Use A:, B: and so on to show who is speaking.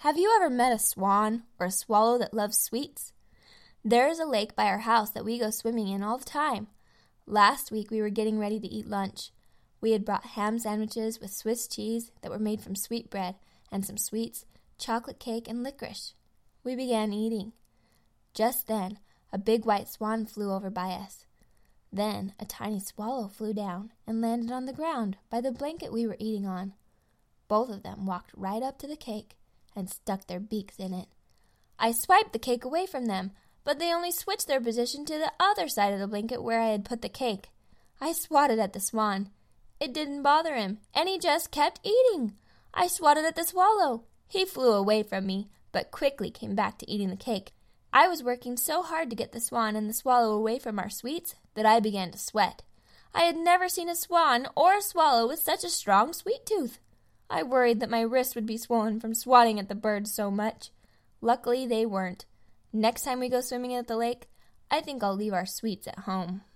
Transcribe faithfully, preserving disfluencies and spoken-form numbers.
A: Have you ever met a swan or a swallow that loves sweets? There is a lake by our house that we go swimming in all the time. Last week we were getting ready to eat lunch. We had brought ham sandwiches with Swiss cheese that were made from sweet bread and some sweets, chocolate cake, and licorice. We began eating. Just then, a big white swan flew over by us. Then a tiny swallow flew down and landed on the ground by the blanket we were eating on. Both of them walked right up to the cake and stuck their beaks in it. I swiped the cake away from them, but they only switched their position to the other side of the blanket where I had put the cake. I swatted at the swan. It didn't bother him, and he just kept eating. I swatted at the swallow. He flew away from me, but quickly came back to eating the cake. I was working so hard to get the swan and the swallow away from our sweets that I began to sweat. I had never seen a swan or a swallow with such a strong sweet tooth. I worried that my wrist would be swollen from swatting at the birds so much. Luckily, they weren't. Next time we go swimming at the lake, I think I'll leave our sweets at home.